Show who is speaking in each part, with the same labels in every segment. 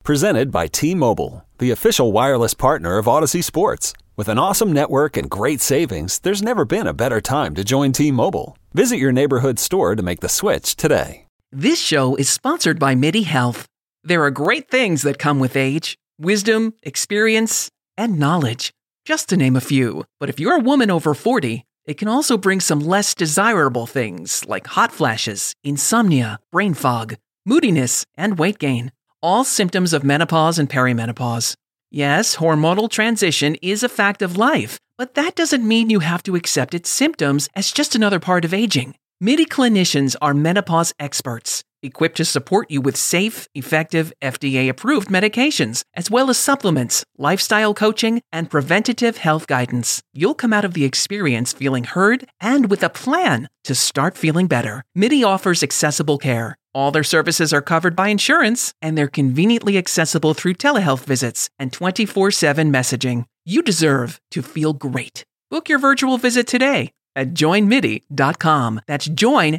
Speaker 1: Presented by T-Mobile, the official wireless partner of Odyssey Sports. With an awesome network and great savings, there's never been a better time to join T-Mobile. Visit your neighborhood store to make the switch today.
Speaker 2: This show is sponsored by MIDI Health. There are great things that come with age: wisdom, experience, and knowledge, just to name a few. But if you're a woman over 40, it can also bring some less desirable things like hot flashes, insomnia, brain fog, moodiness, and weight gain. All symptoms of menopause and perimenopause. Yes, hormonal transition is a fact of life, but that doesn't mean you have to accept its symptoms as just another part of aging. MIDI clinicians are menopause experts, equipped to support you with safe, effective, FDA-approved medications, as well as supplements, lifestyle coaching, and preventative health guidance. You'll come out of the experience feeling heard and with a plan to start feeling better. MIDI offers accessible care. All their services are covered by insurance, and they're conveniently accessible through telehealth visits and 24/7 messaging. You deserve to feel great. Book your virtual visit today at joinmidi.com. That's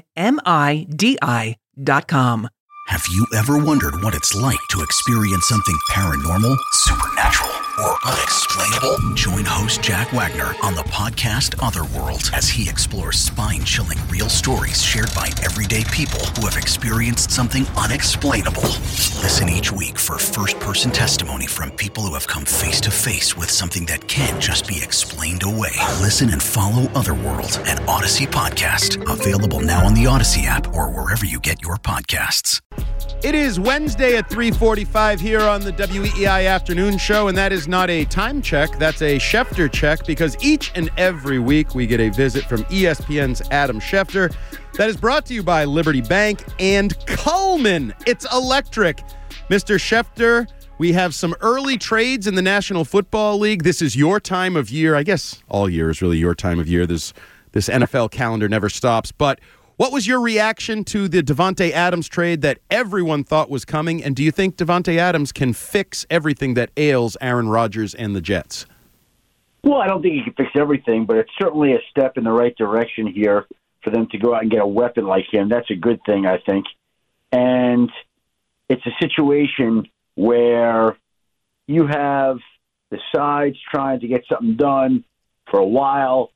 Speaker 2: joinmidi.com.
Speaker 3: Have you ever wondered what it's like to experience something paranormal, supernatural, or unexplainable? Join host Jack Wagner on the podcast Otherworld as he explores spine-chilling real stories shared by everyday people who have experienced something unexplainable. Listen each week for first-person testimony from people who have come face-to-face with something that can't just be explained away. Listen and follow Otherworld, an Odyssey podcast. Available now on the Odyssey app or wherever you get your podcasts.
Speaker 4: It is Wednesday at 3:45 here on the WEEI Afternoon Show, and that is not a time check. That's a Schefter check, because each and every week we get a visit from ESPN's Adam Schefter that is brought to you by Liberty Bank and Coleman. It's electric. Mr. Schefter, we have some early trades in the National Football League. This is your time of year. I guess all year is really your time of year. This NFL calendar never stops, but what was your reaction to the Davante Adams trade that everyone thought was coming? And do you think Davante Adams can fix everything that ails Aaron Rodgers and the Jets?
Speaker 5: Well, I don't think he can fix everything, but it's certainly a step in the right direction here for them to go out and get a weapon like him. That's a good thing, I think. And it's a situation where you have the sides trying to get something done for a while.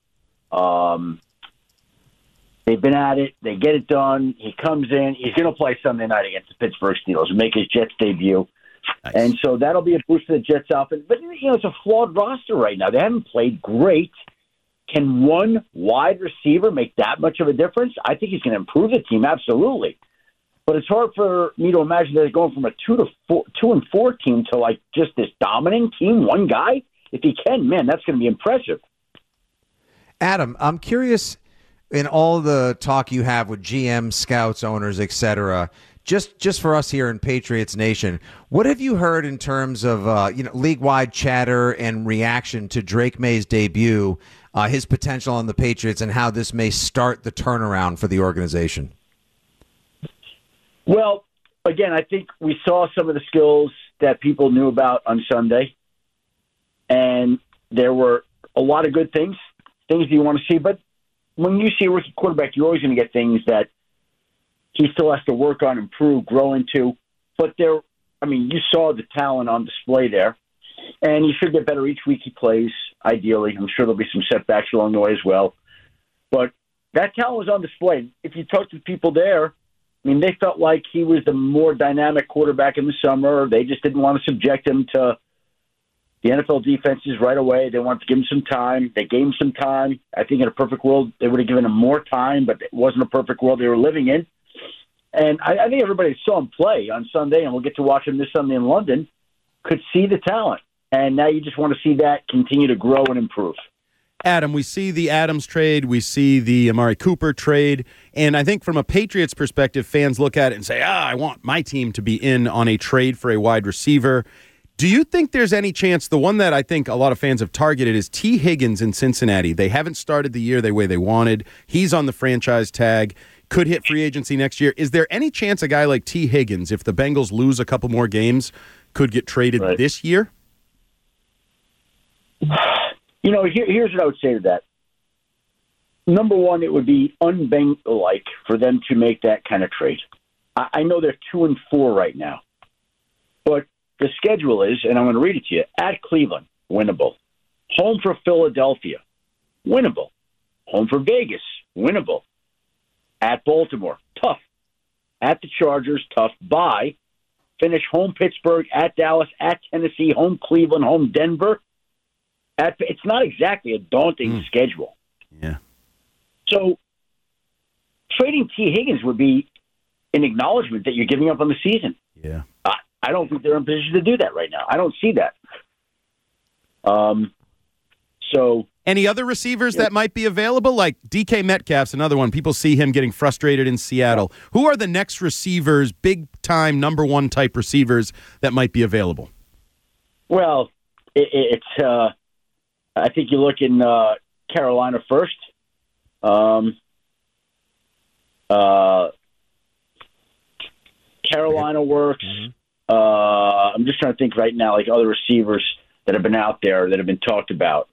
Speaker 5: They've been at it. They get it done. He comes in. He's going to play Sunday night against the Pittsburgh Steelers and make his Jets debut. Nice. And so that'll be a boost to the Jets offense. But, it's a flawed roster right now. They haven't played great. Can one wide receiver make that much of a difference? I think he's going to improve the team, absolutely. But it's hard for me to imagine that they're going from a 2-4 team to like just this dominant team, one guy. If he can, man, that's going to be impressive.
Speaker 6: Adam, I'm curious, in all the talk you have with GM, scouts, owners, etc., just for us here in Patriots Nation, what have you heard in terms of league-wide chatter and reaction to Drake May's debut, his potential on the Patriots, and how this may start the turnaround for the organization?
Speaker 5: Well, again, I think we saw some of the skills that people knew about on Sunday, and there were a lot of good things you want to see, but when you see a rookie quarterback, you're always going to get things that he still has to work on, improve, grow into. But you saw the talent on display there, and he should get better each week he plays, ideally. I'm sure there'll be some setbacks along the way as well. But that talent was on display. If you talk to people there, they felt like he was the more dynamic quarterback in the summer. They just didn't want to subject him to the NFL defenses right away. They wanted to give him some time. They gave him some time. I think in a perfect world, they would have given him more time, but it wasn't a perfect world they were living in. And I think everybody saw him play on Sunday, and we'll get to watch him this Sunday in London, could see the talent. And now you just want to see that continue to grow and improve.
Speaker 4: Adam, we see the Adams trade, we see the Amari Cooper trade, and I think from a Patriots perspective, fans look at it and say, I want my team to be in on a trade for a wide receiver. Do you think there's any chance, the one that I think a lot of fans have targeted is T. Higgins in Cincinnati. They haven't started the year the way they wanted. He's on the franchise tag, could hit free agency next year. Is there any chance a guy like T. Higgins, if the Bengals lose a couple more games, could get traded this year?
Speaker 5: Here's what I would say to that. Number one, it would be un-Bengal-like for them to make that kind of trade. I know they're 2-4 right now, but the schedule is, and I'm going to read it to you, at Cleveland, winnable. Home for Philadelphia, winnable. Home for Vegas, winnable. At Baltimore, tough. At the Chargers, tough. Bye. Finish home Pittsburgh, at Dallas, at Tennessee, home Cleveland, home Denver. It's not exactly a daunting schedule.
Speaker 4: Yeah.
Speaker 5: So trading T. Higgins would be an acknowledgement that you're giving up on the season.
Speaker 4: Yeah.
Speaker 5: I don't think they're in position to do that right now. I don't see that. So
Speaker 4: any other receivers that might be available? Like DK Metcalf's another one. People see him getting frustrated in Seattle. Who are the next receivers, big-time number one type receivers that might be available?
Speaker 5: Well, it's I think you look in Carolina first. Carolina works. I'm just trying to think right now, like other receivers that have been out there that have been talked about.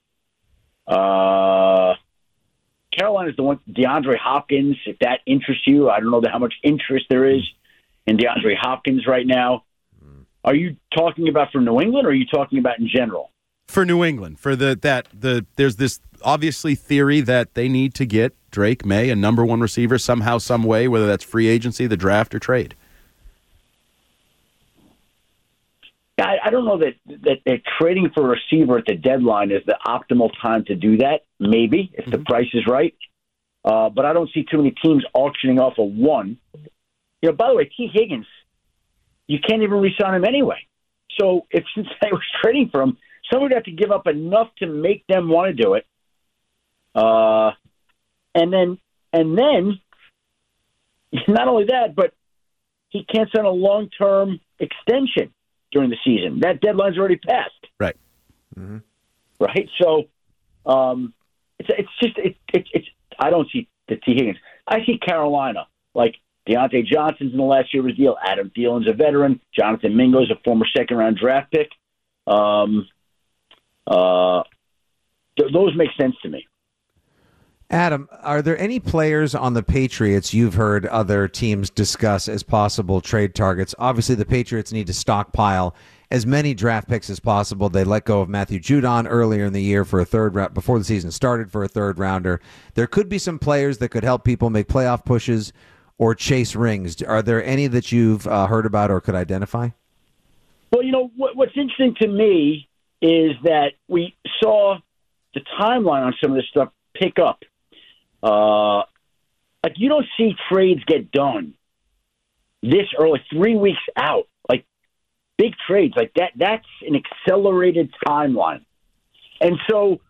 Speaker 5: Carolina's the one, DeAndre Hopkins, if that interests you. I don't know how much interest there is in DeAndre Hopkins right now. Are you talking about for New England, or are you talking about in general?
Speaker 4: For New England, for there's this obviously theory that they need to get Drake May, a number one receiver, somehow, some way, whether that's free agency, the draft, or trade.
Speaker 5: I don't know that trading for a receiver at the deadline is the optimal time to do that. Maybe, if the price is right. But I don't see too many teams auctioning off a one. By the way, T. Higgins, you can't even re-sign him anyway. So if Cincinnati was trading for him, someone would have to give up enough to make them want to do it. And then not only that, but he can't sign a long-term extension during the season. That deadline's already passed.
Speaker 4: Right.
Speaker 5: Right. So it's I don't see the T. Higgins. I see Carolina, like Deontay Johnson's in the last year of his deal. Adam Thielen's a veteran. Jonathan Mingo's a former second-round draft pick. Those make sense to me.
Speaker 6: Adam, are there any players on the Patriots you've heard other teams discuss as possible trade targets? Obviously, the Patriots need to stockpile as many draft picks as possible. They let go of Matthew Judon earlier in the year for a third round, before the season started, for a third rounder. There could be some players that could help people make playoff pushes or chase rings. Are there any that you've heard about or could identify?
Speaker 5: Well, what's interesting to me is that we saw the timeline on some of this stuff pick up. Like you don't see trades get done this early, 3 weeks out, like big trades like that. That's an accelerated timeline. And so,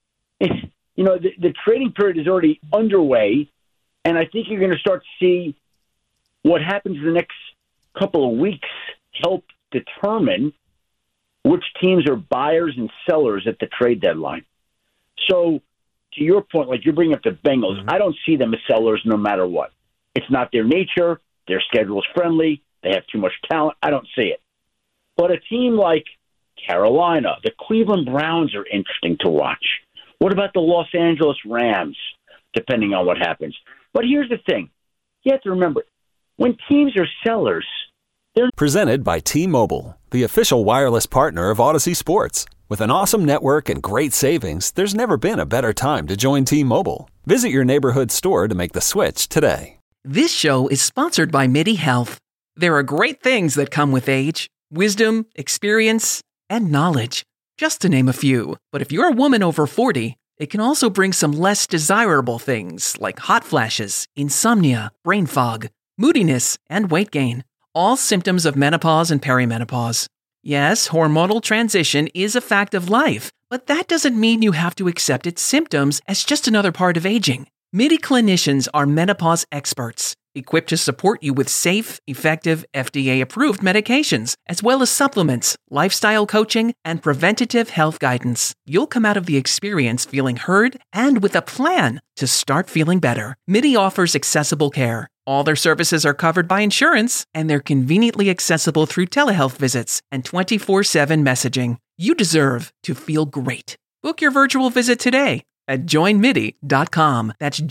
Speaker 5: the trading period is already underway. And I think you're going to start to see what happens in the next couple of weeks help determine which teams are buyers and sellers at the trade deadline. So, to your point, like you're bringing up the Bengals, I don't see them as sellers no matter what. It's not their nature. Their schedule is friendly. They have too much talent. I don't see it. But a team like Carolina, the Cleveland Browns are interesting to watch. What about the Los Angeles Rams, depending on what happens? But here's the thing. You have to remember, when teams are sellers, they're...
Speaker 1: Presented by T-Mobile, the official wireless partner of Odyssey Sports. With an awesome network and great savings, there's never been a better time to join T-Mobile. Visit your neighborhood store to make the switch today.
Speaker 2: This show is sponsored by MIDI Health. There are great things that come with age. Wisdom, experience, and knowledge. Just to name a few. But if you're a woman over 40, it can also bring some less desirable things like hot flashes, insomnia, brain fog, moodiness, and weight gain. All symptoms of menopause and perimenopause. Yes, hormonal transition is a fact of life, but that doesn't mean you have to accept its symptoms as just another part of aging. MIDI clinicians are menopause experts, equipped to support you with safe, effective, FDA-approved medications, as well as supplements, lifestyle coaching, and preventative health guidance. You'll come out of the experience feeling heard and with a plan to start feeling better. MIDI offers accessible care. All their services are covered by insurance, and they're conveniently accessible through telehealth visits and 24/7 messaging. You deserve to feel great. Book your virtual visit today at joinmidi.com. That's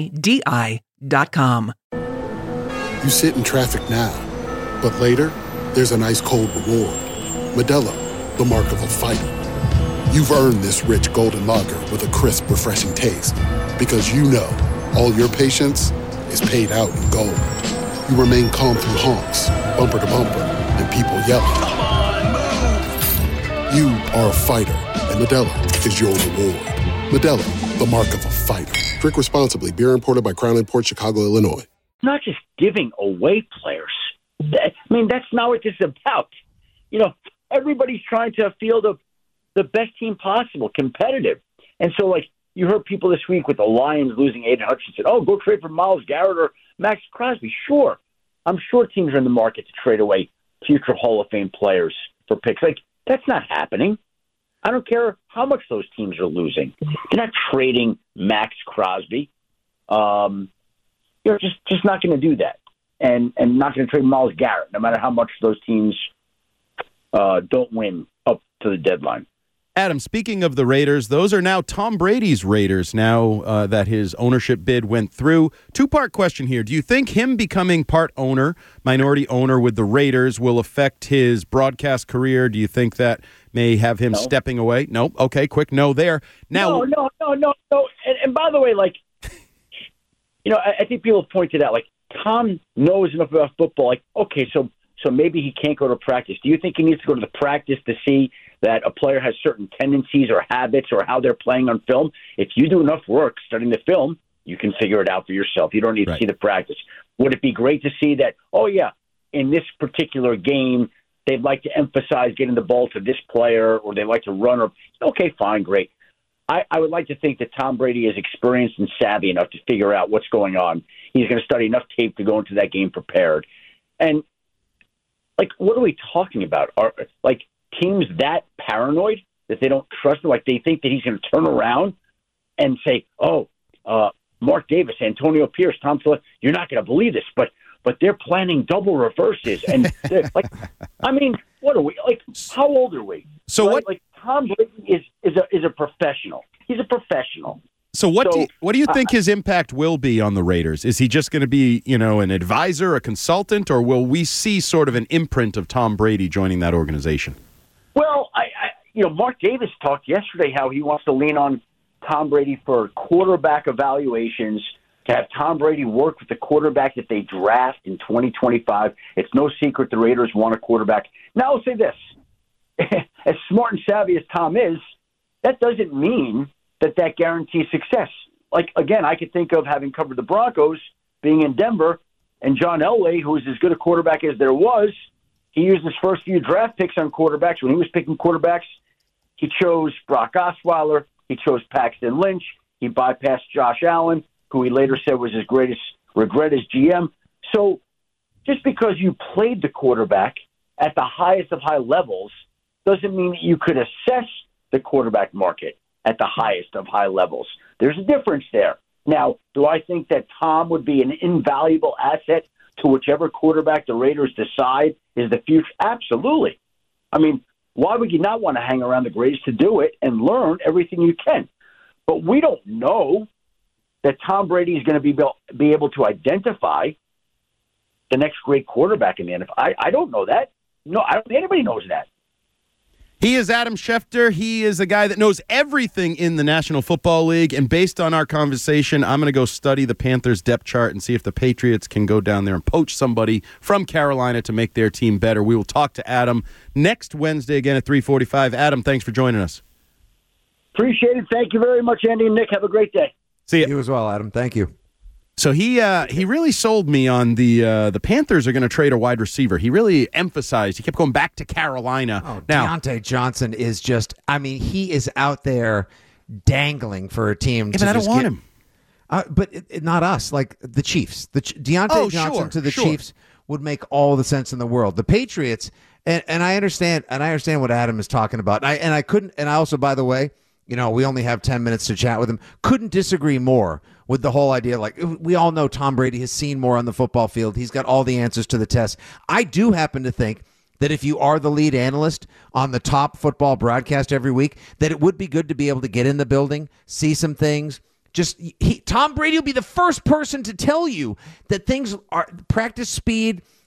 Speaker 2: joinmidi.com.
Speaker 7: You sit in traffic now, but later, there's an ice cold reward. Modelo, the mark of a fighter. You've earned this rich golden lager with a crisp, refreshing taste. Because you know, all your patience is paid out in gold. You remain calm through honks, bumper to bumper, and people yelling. Come on, move! You are a fighter, and Modelo is your reward. Modelo, the mark of a fighter. Drink responsibly. Beer imported by Crown Imports, Chicago, Illinois.
Speaker 5: Not just giving away players. That's not what this is about. Everybody's trying to field the best team possible, competitive. And so, you heard people this week with the Lions losing Aiden Hutchinson. Oh, go trade for Myles Garrett or Max Crosby. Sure. I'm sure teams are in the market to trade away future Hall of Fame players for picks. That's not happening. I don't care how much those teams are losing. They're not trading Max Crosby. You're just not going to do that. And not going to trade Myles Garrett, no matter how much those teams don't win up to the deadline.
Speaker 4: Adam, speaking of the Raiders, those are now Tom Brady's Raiders now that his ownership bid went through. Two-part question here. Do you think him becoming minority owner with the Raiders will affect his broadcast career? Do you think that may have him stepping away? No? Okay, quick no there. Now,
Speaker 5: No. And by the way, I think people have pointed out, Tom knows enough about football. Okay, so maybe he can't go to practice. Do you think he needs to go to the practice to see that a player has certain tendencies or habits or how they're playing on film? If you do enough work studying the film, you can figure it out for yourself. You don't need to see the practice. Would it be great to see that, in this particular game, they'd like to emphasize getting the ball to this player or they like to run? Okay, fine, great. I would like to think that Tom Brady is experienced and savvy enough to figure out what's going on. He's going to study enough tape to go into that game prepared. And, what are we talking about? Are teams that paranoid that they don't trust him? They think that he's going to turn around and say, Mark Davis, Antonio Pierce, Tom Phillips, you're not going to believe this, but they're planning double reverses. And, what are we? How old are we?
Speaker 4: So what?
Speaker 5: Tom Brady is a professional. He's a professional.
Speaker 4: So what do you think his impact will be on the Raiders? Is he just going to be, an advisor, a consultant, or will we see sort of an imprint of Tom Brady joining that organization?
Speaker 5: Well, Mark Davis talked yesterday how he wants to lean on Tom Brady for quarterback evaluations, to have Tom Brady work with the quarterback that they draft in 2025. It's no secret the Raiders want a quarterback. Now, I'll say this. As smart and savvy as Tom is, that doesn't mean that guarantees success. Again, I could think of, having covered the Broncos, being in Denver, and John Elway, who was as good a quarterback as there was. He used his first few draft picks on quarterbacks. When he was picking quarterbacks, he chose Brock Osweiler. He chose Paxton Lynch. He bypassed Josh Allen, who he later said was his greatest regret as GM. So just because you played the quarterback at the highest of high levels doesn't mean that you could assess the quarterback market at the highest of high levels. There's a difference there. Now, do I think that Tom would be an invaluable asset to whichever quarterback the Raiders decide is the future? Absolutely. Why would you not want to hang around the greatest to do it and learn everything you can? But we don't know that Tom Brady is going to be able to identify the next great quarterback in the NFL. I don't know that. No, I don't think anybody knows that.
Speaker 4: He is Adam Schefter. He is a guy that knows everything in the National Football League. And based on our conversation, I'm going to go study the Panthers depth chart and see if the Patriots can go down there and poach somebody from Carolina to make their team better. We will talk to Adam next Wednesday again at 3:45. Adam, thanks for joining us.
Speaker 5: Appreciate it. Thank you very much, Andy and Nick. Have a great day.
Speaker 4: See you.
Speaker 6: You as well, Adam. Thank you.
Speaker 4: So he really sold me on the Panthers are going to trade a wide receiver. He really emphasized. He kept going back to Carolina.
Speaker 6: Now, Deontay Johnson is just. He is out there dangling for a team.
Speaker 4: Yeah, but I don't want him.
Speaker 6: But not us. The Chiefs. Deontay Johnson to the Chiefs would make all the sense in the world. The Patriots, and I understand what Adam is talking about. I also, by the way, we only have 10 minutes to chat with him. Couldn't disagree more with the whole idea. We all know Tom Brady has seen more on the football field. He's got all the answers to the test. I do happen to think that if you are the lead analyst on the top football broadcast every week, that it would be good to be able to get in the building, see some things. Tom Brady will be the first person to tell you that things are practice speed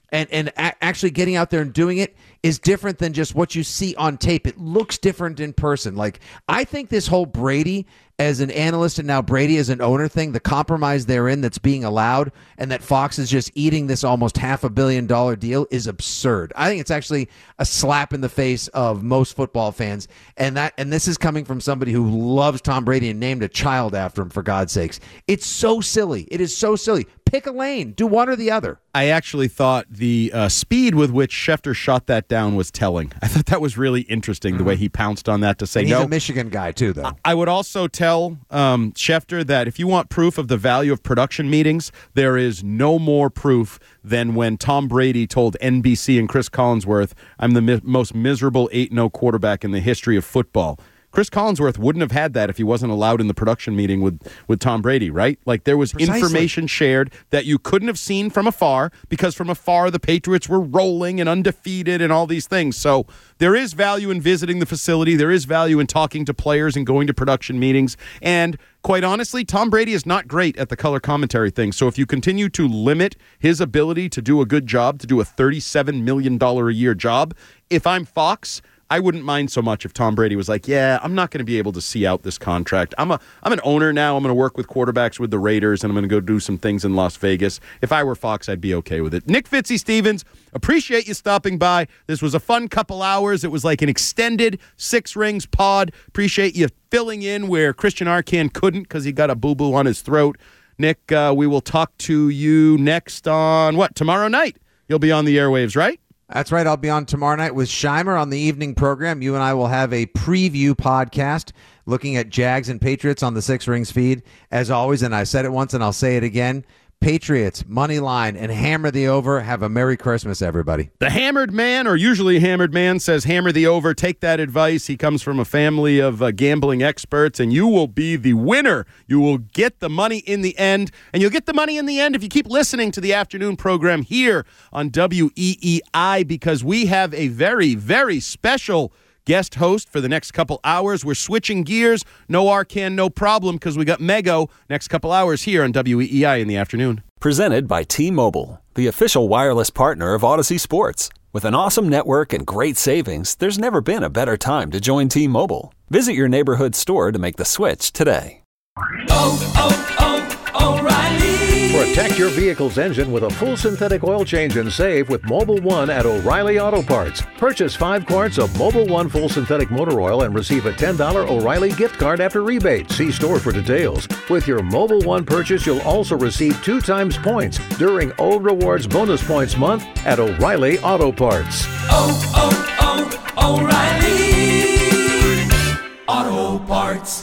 Speaker 6: and actually getting out there and doing it is different than just what you see on tape. It looks different in person. Like, I think this whole Brady as an analyst and now Brady as an owner thing, the compromise therein that's being allowed, and that Fox is just eating this almost $500 million deal is absurd. I think it's actually a slap in the face of most football fans, and this is coming from somebody who loves Tom Brady and named a child after him, for God's sakes. It's so silly. It is so silly. Pick a lane. Do one or the other.
Speaker 4: I actually thought the speed with which Schefter shot that down was telling. I thought that was really interesting, the way he pounced on that to say
Speaker 6: and
Speaker 4: no.
Speaker 6: He's a Michigan guy, too, though.
Speaker 4: I would also tell Schefter that if you want proof of the value of production meetings, there is no more proof than when Tom Brady told NBC and Chris Collinsworth, I'm the most miserable 8-0 quarterback in the history of football. Chris Collinsworth wouldn't have had that if he wasn't allowed in the production meeting with Tom Brady, right? Like, there was information shared that you couldn't have seen from afar, because from afar the Patriots were rolling and undefeated and all these things. So there is value in visiting the facility. There is value in talking to players and going to production meetings. And quite honestly, Tom Brady is not great at the color commentary thing. So if you continue to limit his ability to do a good job, to do a $37 million a year job, if I'm Fox, I wouldn't mind so much if Tom Brady was like, yeah, I'm not going to be able to see out this contract. I'm an owner now. I'm going to work with quarterbacks with the Raiders, and I'm going to go do some things in Las Vegas. If I were Fox, I'd be okay with it. Nick Fitzy-Stevens, appreciate you stopping by. This was a fun couple hours. It was like an extended Six Rings pod. Appreciate you filling in where Christian Arcand couldn't because he got a boo-boo on his throat. Nick, we will talk to you next on, tomorrow night? You'll be on the airwaves, right?
Speaker 6: That's right. I'll be on tomorrow night with Scheimer on the evening program. You and I will have a preview podcast looking at Jags and Patriots on the Six Rings feed. As always, and I said it once and I'll say it again, Patriots, money line, and hammer the over. Have a Merry Christmas, everybody.
Speaker 4: The hammered man, or usually hammered man, says hammer the over. Take that advice. He comes from a family of gambling experts, and you will be the winner. You will get the money in the end, and you'll get the money in the end if you keep listening to the afternoon program here on WEEI, because we have a very, very special guest host for the next couple hours. We're switching gears. No Arcand, no problem, because we got Mego next couple hours here on WEEI in the afternoon.
Speaker 1: Presented by T-Mobile, the official wireless partner of Odyssey Sports. With an awesome network and great savings, there's never been a better time to join T-Mobile. Visit your neighborhood store to make the switch today.
Speaker 8: O'Reilly.
Speaker 9: Protect your vehicle's engine with a full synthetic oil change and save with Mobil 1 at O'Reilly Auto Parts. Purchase 5 quarts of Mobil 1 full synthetic motor oil and receive a $10 O'Reilly gift card after rebate. See store for details. With your Mobil 1 purchase, you'll also receive 2 times points during O Rewards Bonus Points Month at O'Reilly Auto Parts.
Speaker 8: O'Reilly Auto Parts.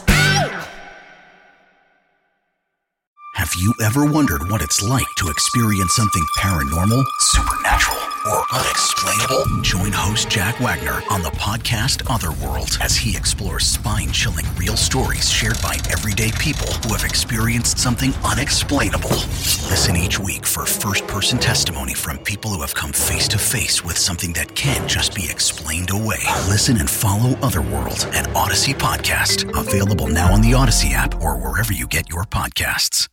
Speaker 3: Have you ever wondered what it's like to experience something paranormal, supernatural, or unexplainable? Join host Jack Wagner on the podcast Otherworld as he explores spine-chilling real stories shared by everyday people who have experienced something unexplainable. Listen each week for first-person testimony from people who have come face-to-face with something that can't just be explained away. Listen and follow Otherworld, an Odyssey podcast. Available now on the Odyssey app or wherever you get your podcasts.